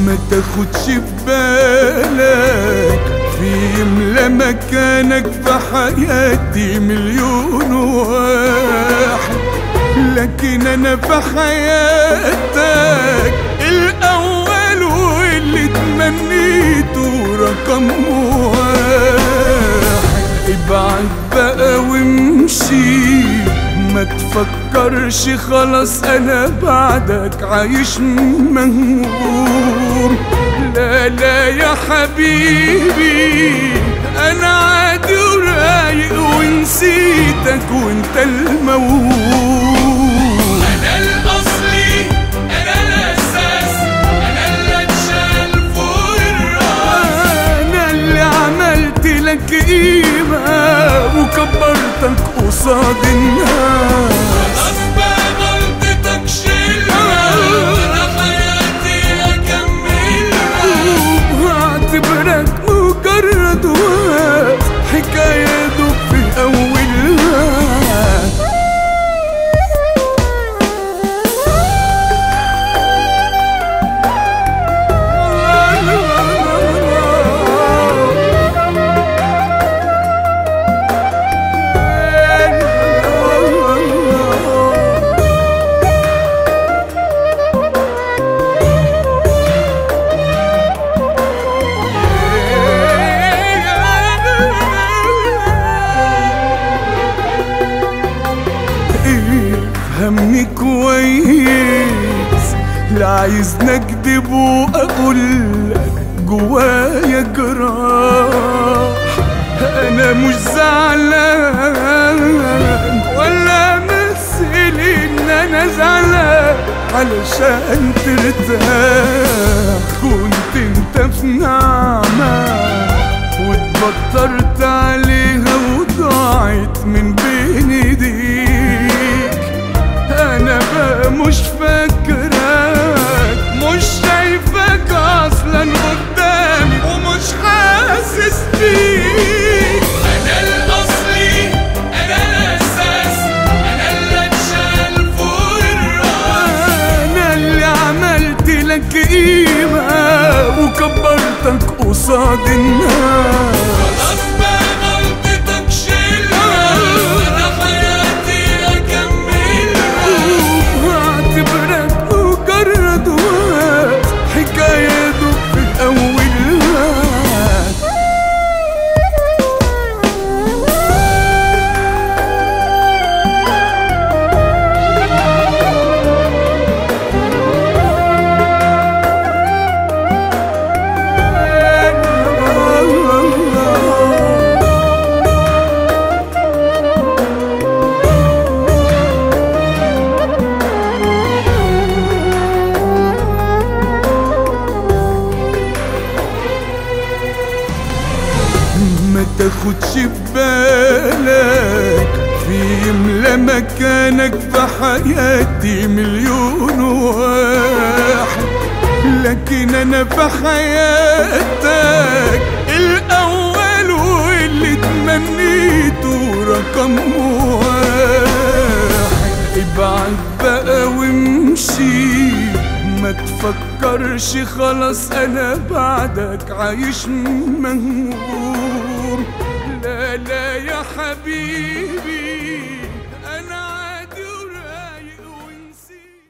ما تاخدش ببالك في يملى مكانك في حياتي مليون واحد، لكن انا في حياتك الاول واللي تمنيته رقم واحد. ابعد بقى وامشي، ما تفكرش خلاص انا بعدك عايش مهموم. لا لا يا حبيبي، انا عادي ورايق ونسيتك وانت الموهوم. انا الاصلي، انا الاساس، انا اللي اتشال فوق الراس. انا اللي عملت لك قيمة وكبرتك قصاد الناس. خلاص بقى غلطتك شيلها، انا حياتي اكملها. واعتبرك مجرد وقت حكاية دوب في اولها. فهمني كويس، لا عايزني اكدب واقولك جوايا جراح. انا مش زعلان ولا امثل ان انا زعلان علشان ترتاح. كنت انت في نعمة واتبطرت عليها وضاعت من بين ايديك. انا بقى مش فاكرك، مش شايفك اصلا قدامي ومش حاسس بيك. انا الاصلي، انا الاساس، انا اللي اتشال فوق الراس. انا اللي عملت لك قيمة وكبرتك قصاد الناس. خلاص بقى غلطتك شيلها، انا حياتي اكملها. واعتبرك مجرد وقت حكاية دوب في اولها. ما تاخدش ببالك في يملى مكانك في حياتي مليون واحد، لكن انا في حياتك الاول واللي تمنيته رقم واحد. ابعد بقى وامشي، ما تفكرش خلاص انا بعدك عايش مهموم. لا لا يا حبيبي.